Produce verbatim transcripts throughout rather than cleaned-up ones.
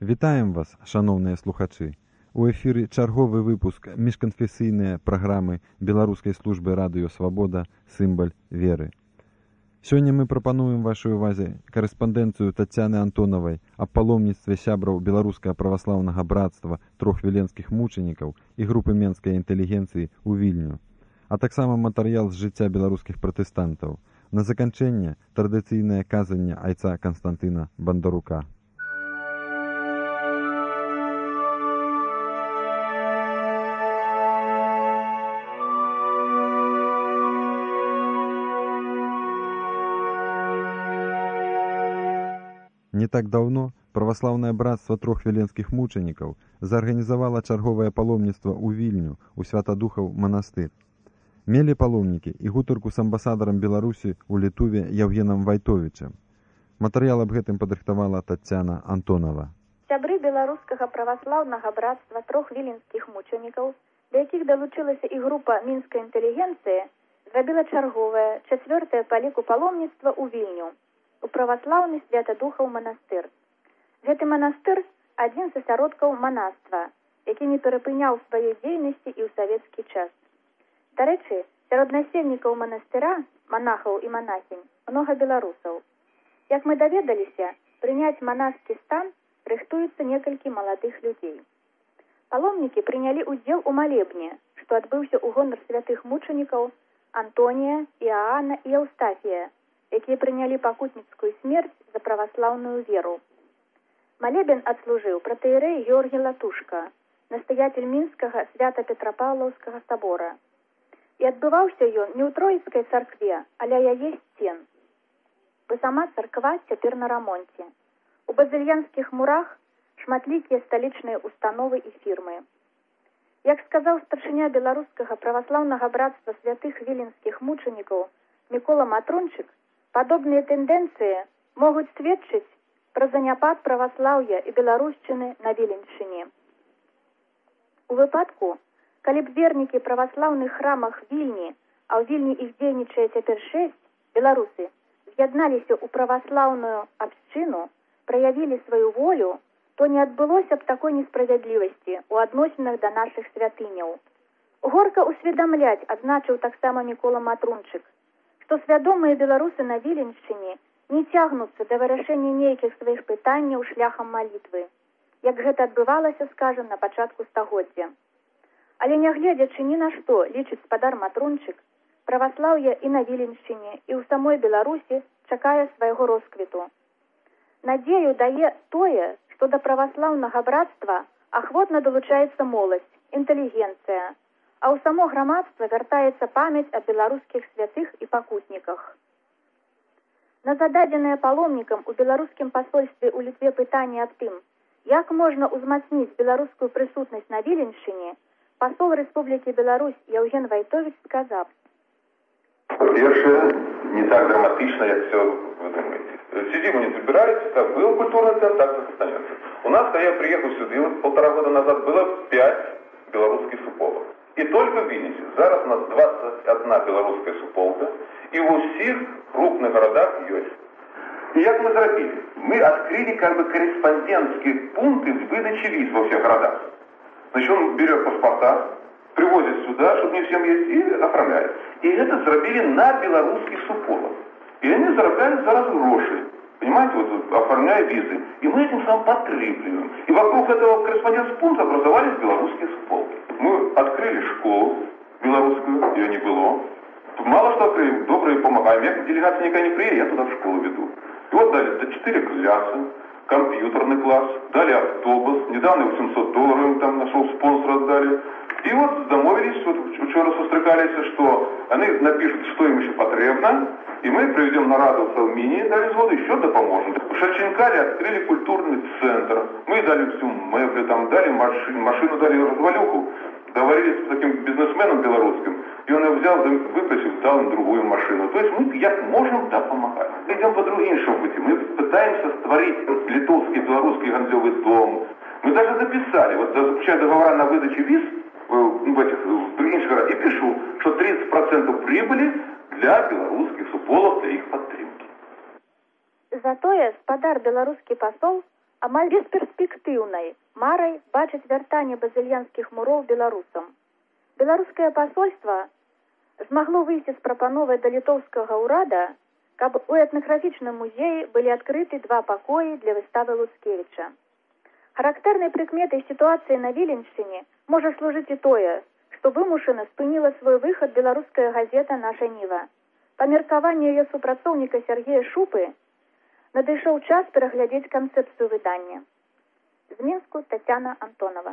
Вітаем вас, шаноўныя слухачы. У эфіры чарговы выпуск міжканфесійнай праграмы беларускай службы радыё Свабода «Сімбаль веры». Сёння мы прапануем вашай увазе карэспандэнцыю Таццяны Антонавай аб паломніцтве сябраў беларускага праваслаўнага брацтва трох віленскіх мучанікаў і групы менскай інтэлігенцыі ў Вільню, а таксама матэрыял з жыцця беларускіх пратэстантаў. На заканчэнне традыцыйнае казанне айца Канстантына Бандарука. Не так даўно праваслаўнае брацтва трох віленскіх мучанікаў заарганізавала чарговае паломніцтва ў Вільню у Святадухаў манастыр. Мелі паломнікі і гутарку з амбасадарам Беларусі ў Літуве Яўгенам Вайтовічам. Матэрыял аб гэтым падрыхтавала Таццяна Антонава. Сябры беларускага праваслаўнага брацтва трох віленскіх мучанікаў, да якіх далучылася і група мінскай інтэлігенцыі, зрабіла чарговае, чацвёртае па ліку паломніцтва ў Вільню, у праваслаўны Святадухаў манастыр. Гэты манастыр – адзін з асяродкаў манаства, які не перапыняў сваёй дзейнасці і ў савецкі час. Дарэчы, сярод насельнікаў манастыра, манахаў і манахінь, многа беларусаў. Як мы даведаліся, прыняць манасцкі стан рыхтуюцца некалькі маладых людзей. Паломнікі прынялі ўдзел у малебне, што адбыўся ў гонар святых мучанікаў Антонія, Іаана і Еўстафія, якія прынялі пакутніцкую смерць за праваслаўную веру. Малебен адслужыў пратэірэй Георгій Латушка, настаятель мінскага свята-петрапаўлаўскага сабора. І адбываўся ён не ў Троіцкай царкве, але яе сцен. Бо сама царква цяпер на рамонце. У базыльянскіх мурах шматлікія сталічныя установы і фірмы. Як сказаў старшыня беларускага праваслаўнага брацтва святых віленскіх мучанікаў Мікола Матрончык, падобныя тэндэнцыі могуць сведчыць пра заняпад праваслаўя і беларушчыны на Віленшчыне. У выпадку, калі б вернікі праваслаўных храмах Вільні, а ў Вільні іх дзейнічае цяпер шэсць, беларусы, з'ядналіся ў праваслаўную абшчыну, праявілі сваю волю, то не адбылося б такой несправядлівасці ў адносінах да нашых святыняў. Горка ўсведамляць, адзначыў таксама Мікола Матрончык, што свядомыя беларусы на Віленшчыне не цягнуцца да вырашэння нейкіх сваіх пытанняў шляхам малітвы, як гэта адбывалася, скажам, на пачатку стагоддзя. Але нягледзячы ні на што, лічыць спадар Матрончык, праваслаўе і на Віленшчыне, і ў самой Беларусі чакае свайго росквіту. Надзею дае тое, што да праваслаўнага брацтва ахвотна далучаецца моладзь, інтэлігенцыя, а ў само грамадства вяртаецца памяць аб беларускіх святых і пакутніках. На зададзенае паломнікам у беларускім пасольстве ў Літве пытанне аб тым, як можна ўзмацніць беларускую прысутнасць на Віленшчыне, пасол Рэспублікі Беларусь Яўген Вайтовіч сказаў: Па-першае, не так драматычна, як все вы думаете. Сидим, не забираете, как был культурный центр, так и останется. У нас, когда я приехал сюда, вот полтора года назад было пять белорусских суполок. И только в Вильнюсе. Зараз у нас двадцать одна белорусская суполка, и во всех крупных городах есть. И как мы зробили? Мы открыли как бы корреспондентские пункты выдачи виз во всех городах. Значит, он берет паспорта, привозит сюда, чтобы не всем есть, и оформляет. И это зробили на белорусских суполок. И они зарабатывают зараз гроши. Понимаете, вот оформляя визы. И мы этим самым подкрепливаем. И вокруг этого корреспондентского пункта образовались белорусские суполки. Мы открыли школу белорусскую, ее не было. Тут мало что открыли, добрые помогаем. Я как делегация никогда не приеду, я туда в школу веду. И вот дали до четыре класса, компьютерный класс, дали автобус. Недавно восемьсот долларов им там нашел, спонсора отдали. И вот домовились, вот вчера сустрекались, что они напишут, что им еще потребно, и мы приведем на раду в Салмине, дали згоду, еще да поможем. В Шевченкале открыли культурный центр, мы дали всю мебель, там дали машину, машину дали развалюху, договорились с таким бизнесменом белорусским, и он ее взял, выпросил, дал им другую машину. То есть мы как можем, да, помогать. Мы идем по другим пути, мы пытаемся створить литовский, белорусский ганзевый дом. Мы даже записали, вот заключая договора на выдачу виз, в этих в других городах, и пишу, что тридцать процентов прибыли для белорусских суполок, для их подтримки. Затое спадар беларускі пасол амаль бесперспектыўнай марай бачыць вяртанне базыльянскіх муроў беларусам. Беларускае пасольства змагло выйсці з прапановай да літоўскага ўрада, каб у этнаграфічным музеі былі адкрыты два пакоі для выставы Луцкевіча. Характэрнай прыкметай сітуацыі на Віленшчыне можа служыць і тое, што вымушана спыніла свой выхад беларуская газета «Наша Ніва». Па меркаванню яе супрацоўніка Сергея Шупы надышоў час пераглядзець канцэпцыю выдання. З Мінску Тацяна Антонова.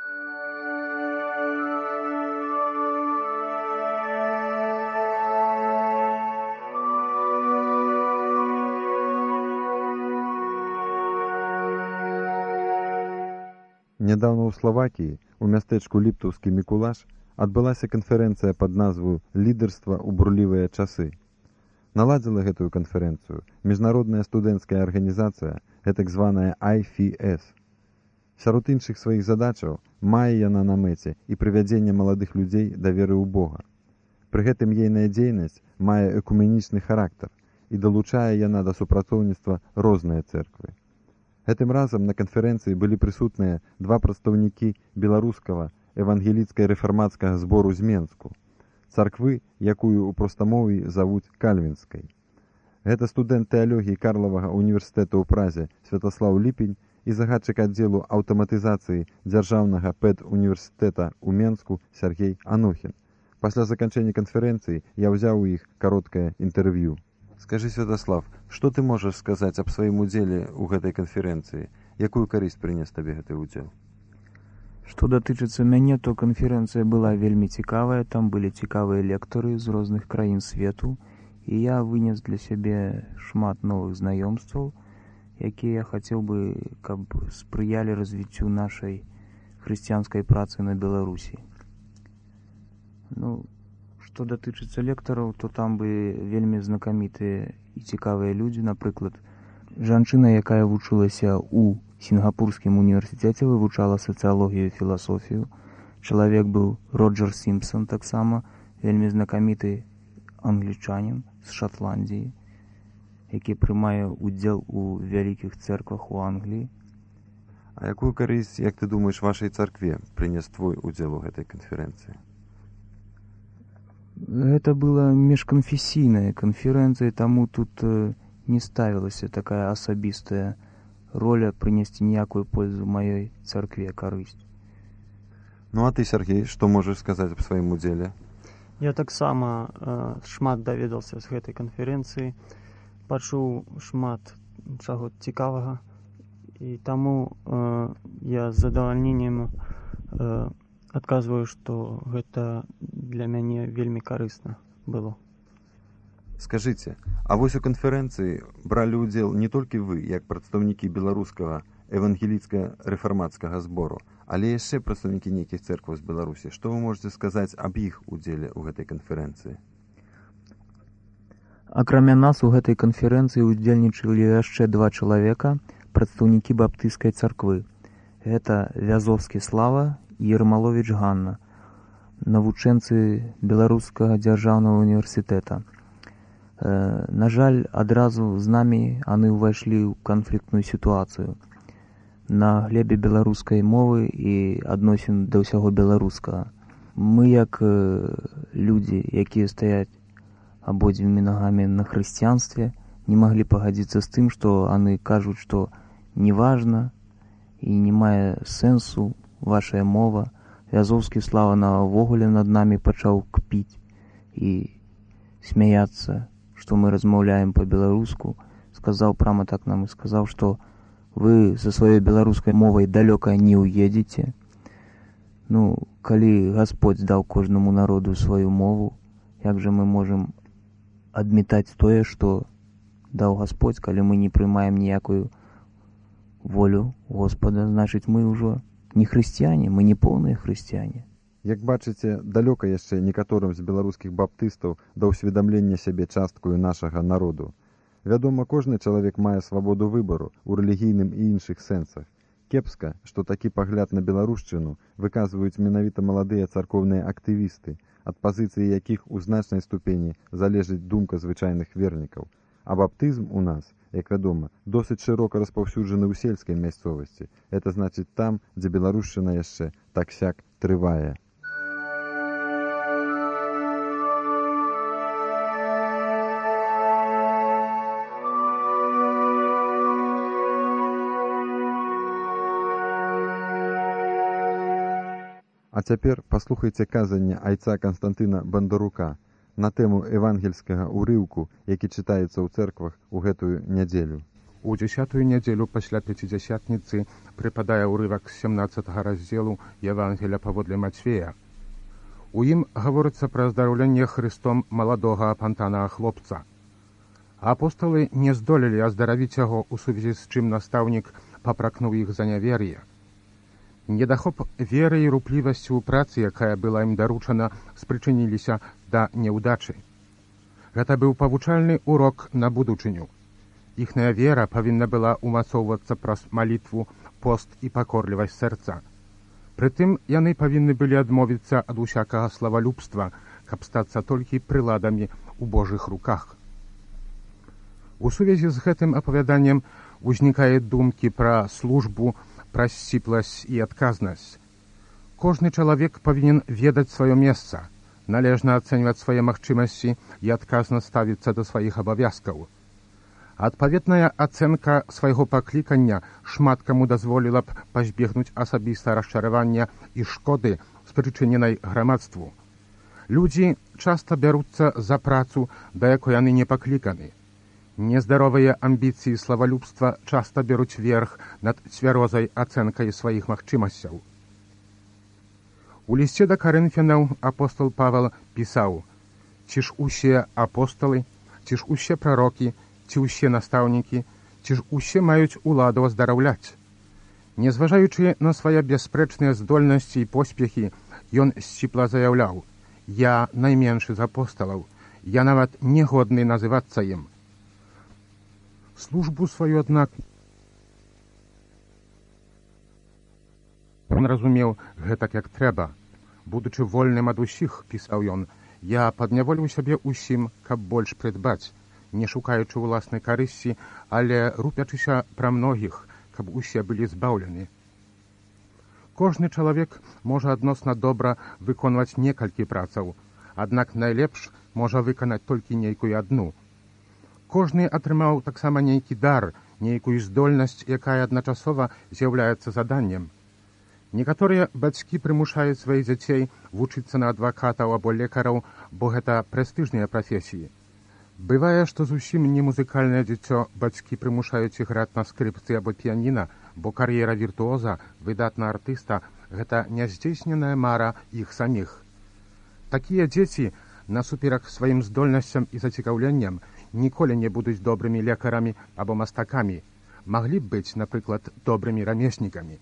Нядаўна ў Славакіі, у мястэчку Ліптаўскі Мікулаш, адбылася канферэнцыя пад назву «Лідарства ў бурлівыя часы». Наладзіла гэтую канферэнцыю міжнародная студэнцкая арганізацыя, гэтак званая ай эф эс. Сярод іншых сваіх задачаў мае яна на мэце і прывядзенне маладых людзей да веры ў Бога. Пры гэтым ейная дзейнасць мае экуменічны характар і далучае яна да супрацоўніцтва розныя цэрквы. Гэтым разам на канферэнцыі былі прысутныя два прадстаўнікі беларускага евангеліцка-рэфармацкага збору з Менску, царквы, якую ў простамоўі завуць Кальвінскай. Гэта студэнт тэалогіі Карлавага універсітэта ў Празе Святаслаў Ліпень і загадчык аддзелу аўтаматызацыі дзяржаўнага пэд-універсітэта ў Менску Сергей Анохін. Пасля заканчэння канферэнцыі я ўзяў у іх кароткае інтэрв'ю. Скажи, Святаслав, што ты можаш сказаць аб сваім удзеле ў гэтай канферэнцыі? Якую карысць прынес табе гэты ўдзел? Што датычыцца мяне, то канферэнцыя была вельмі цікавая, там былі цікавыя лектары з розных краін свету, і я вынес для сябе шмат новых знаёмстваў, якія я хацеў бы, каб спрыялі развіццю нашай хрысціянскай працы на Беларусі. Ну, што датычыцца лектараў, то там бы вельмі знакамітыя і цікавыя людзі. Напрыклад, жанчына, якая вучылася ў Сінгапурскім універсітэце, вывучала сацыялогію і філасофію. Чалавек быў Роджер Сімпсон, таксама вельмі знакаміты англічанін з Шатландіі, які прымае ўдзел у вялікіх цэрквах у Англіі. А якую карысць, як ты думаеш, вашай царкве прынес твой удзел у гэтай канферэнцыі? Гэта была міжканфесійная канферэнцыя, таму тут не ставілася такая асабістая роля прынесці ніякую пользу маёй царкве, карысць. Ну а ты, Сергей, што можаш сказаць аб сваім удзеле? Я таксама э, шмат даведаўся з гэтай канферэнцыі, пачуў шмат чаго цікавага, і таму э, я з задавальненнем э, адказваю, што гэта для мяне вельмі карысна было. Скажыце, а вось у канферэнцыі бралі ўдзел не толькі вы, як прадстаўнікі беларускага евангеліцка-рэфармацкага збору, але яшчэ прадстаўнікі нейкіх цэркваў з Беларусі. Што вы можаце сказаць аб іх удзеле ў гэтай канферэнцыі? Акрамя нас у гэтай канферэнцыі удзельнічалі яшчэ два чалавека, прадстаўнікі баптысцкай царквы. Гэта Вязовскі Слава і Ермаловіч Ганна, навучэнцы Беларускага дзяржаўнага універсітэта. Э, на жаль, адразу з намі яны ўвайшлі ў канфліктную сітуацыю на глебе беларускай мовы і адносін да ўсяго беларускага. Мы, як э, людзі, якія стаяць абодвімі нагамі на хрысціянстве, не маглі пагадзіцца з тым, што яны кажуць, што неважна і не мае сэнсу вашая мова. Вязовскі Слава навогуле над намі пачаў кпіць і смяяцца, што мы размаўляем па-беларуску. Сказаў прямо так нам і сказаў, што вы са сваёй беларускай мовай далёка не ўедзеце. Ну, калі Гасподзь даў кожнаму народу сваю мову, як жа мы можам адмятаць тое, што даў Гасподзь, калі мы не прымаем ніякую волю Господа, значыць мы ўжо не хрысціяне, мы не поўныя хрысціяне. Як бачыце, далёка яшчэ некаторым з беларускіх баптыстаў да ўсведамлення сябе часткаю нашага народу. Вядома, кожны чалавек мае свабоду выбару ў рэлігійным і іншых сэнсах. Кепска, што такі пагляд на беларушчыну выказваюць менавіта маладыя царкоўныя актывісты, ад пазіцыі якіх у значнай ступені залежыць думка звычайных вернікаў. А баптызм у нас, як вядома, досыць шырока распаўсюджаны ў сельскай мясцовасці. Это значыць там, дзе беларушчына яшчэ так-сяк трывае. А цяпер паслухайце казанне айца Канстантына Бандарука на тэму евангельскага ўрыўку, які чытаецца ў цэрквах у гэтую нядзелю. У дзесятую нядзелю пасля пяцідзясятніцы прыпадае ўрывак з сямнаццатага раздзелу Евангеля паводле Мацвея. У ім гаворыцца пра аздараўленне Хрыстом маладога апантанага хлопца. Апосталы не здолелі аздаравіць яго, у сувязі з чым настаўнік папракнуў іх за нявер'е. Недахоп веры і руплівасці ў працы, якая была ім даручана, спрычыніліся да няўдачы. Гэта быў павучальны урок на будучыню. Іхная вера павінна была ўмацоўвацца праз малітву, пост і пакорлівасць сэрца. Прытым яны павінны былі адмовіцца ад усякага славалюбства, каб стацца толькі прыладамі ў Божых руках. У сувязі з гэтым апавяданнем узнікае думкі пра службу, пра сціпласць і адказнасць. Кожны чалавек павінен ведаць сваё месца, належна ацэньваць свае магчымасці і адказна ставіцца да сваіх абавязкаў. Адпаведная ацэнка свайго паклікання шмат каму дазволіла б пазбегнуць асабіста расчаравання і шкоды, спрычыненай грамадству. Людзі часта бяруцца за працу, да якой яны не пакліканы. Нездаровыя амбіцыі славалюбства часта бяруць верх над цвярозай ацэнкай сваіх магчымасцяў. У лісце да Карынфянаў апостол Павел пісаў: «Ці ж усе апосталы, ці ж усе прарокі, ці ўсе настаўнікі, ці ж усе маюць уладу аздараўляць». Незважаючы на свае бясспрэчныя здольнасці і поспехі, ён сціпла заяўляў: «Я найменшы з апосталаў, я нават не годны называцца ім». Службу сваю, аднак, он разумеў гэтак, як трэба. Будучы вольным ад усіх, пісаў ён, я падняволіў сябе ўсім, каб больш прыдбаць, не шукаючы ўласнай карысці, але рупячыся пра многіх, каб усе былі збаўлены. Кожны чалавек можа адносна добра выконваць некалькі працаў, аднак найлепш можа выканаць толькі нейкую адну. Кожны атрымаў таксама нейкі дар, нейкую здольнасць, якая адначасова з'яўляецца заданнем. Некаторыя бацькі прымушаюць сваіх дзяцей вучыцца на адвакатаў або лекараў, бо гэта прэстыжныя прафесіі. Бывае, што зусім не музыкальнае дзіцё бацькі прымушаюць іграць на скрыпцы або піяніна, бо кар'ера віртуоза, выдатна артыста – гэта няздзейсненая мара іх саміх. Такія дзеці, насуперак сваім здольнасцям і зацікаўленням, ніколі не будуць добрымі лекарамі або мастакамі, маглі б быць, напрыклад, добрымі рамеснікамі.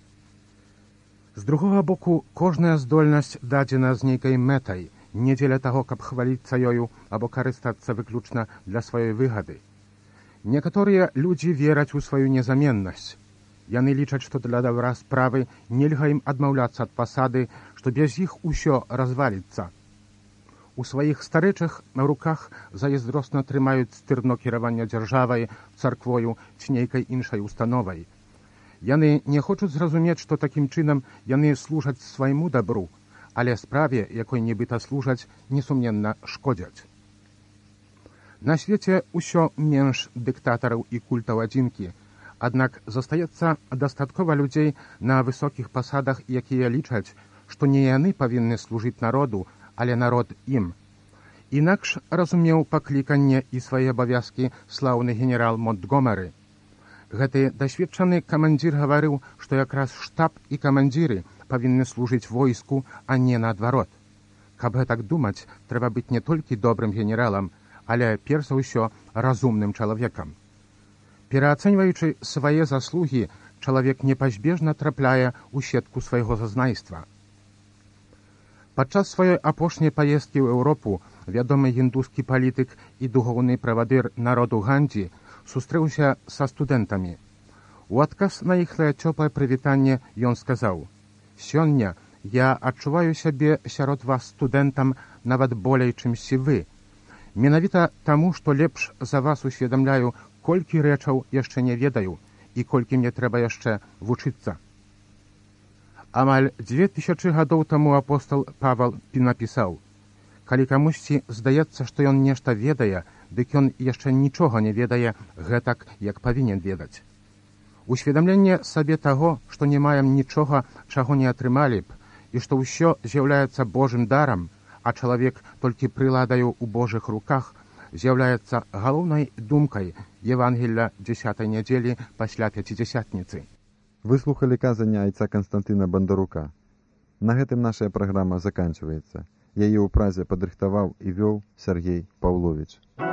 З другога боку, кожная здольнасць дадзена з нейкай мэтай, не дзеля таго, каб хваліцца ёю або карыстацца выключна для сваёй выгады. Некаторыя людзі вераць у сваю незаменнасць. Яны лічаць, што для дабра справы нельга ім адмаўляцца ад пасады, што без іх усё разваліцца. У сваіх старэчах на руках заяздросна трымаюць стырно кіравання дзяржавай, царквою ці нейкай іншай установай. Яны не хочуць зразумець, што такім чынам яны служаць свайму дабру, але справе, якой нібыта служаць, несумненна шкодзяць. На свеце ўсё менш дыктатараў і культаў адзінкі, аднак застаецца дастаткова людзей на высокіх пасадах, якія лічаць, што не яны павінны служыць народу, але народ ім. Інакш разумеў пакліканне і свае абавязкі слаўны генерал Монтгомеры. Гэты дасведчаны камандзір гаварыў, што якраз штаб і камандзіры павінны служыць войску, а не наадварот. Каб гэтак думаць, трэба быць не толькі добрым генералам, але перш за ўсё разумным чалавекам. Пераацэньваючы свае заслугі, чалавек непазбежна трапляе ў сетку свайго зазнайства. Падчас сваёй апошняй паездкі ў Еўропу вядомы індускі палітык і духоўны правадыр народу Гандзі сустрэўся са студэнтамі. У адказ на іхлае цёплае прывітанне ён сказаў: «Сёння я адчуваю сябе сярод вас студэнтам нават болей, чымсьці вы. Менавіта таму, што лепш за вас усведамляю, колькі рэчаў яшчэ не ведаю і колькі мне трэба яшчэ вучыцца. Амаль дзве тысячы гадоў таму апостол Павал напісаў: «Калі камусьці здаецца, што ён нешта ведае, дык ён яшчэ нічога не ведае гэтак, як павінен ведаць». Усведамленне сабе таго, што не маем нічога, чаго не атрымалі б, і што ўсё з'яўляецца Божым дарам, а чалавек толькі прыладаю ў Божых руках, з'яўляецца галоўнай думкай Евангелля дзесятай нядзелі пасля пяцідзясятніцы. Вы слухали казання айца Канстантына Бандарука. На гэтым наша праграма заканчваецца. Яе ў празе падрыхтаваў і вёў Сергей Паўловіч.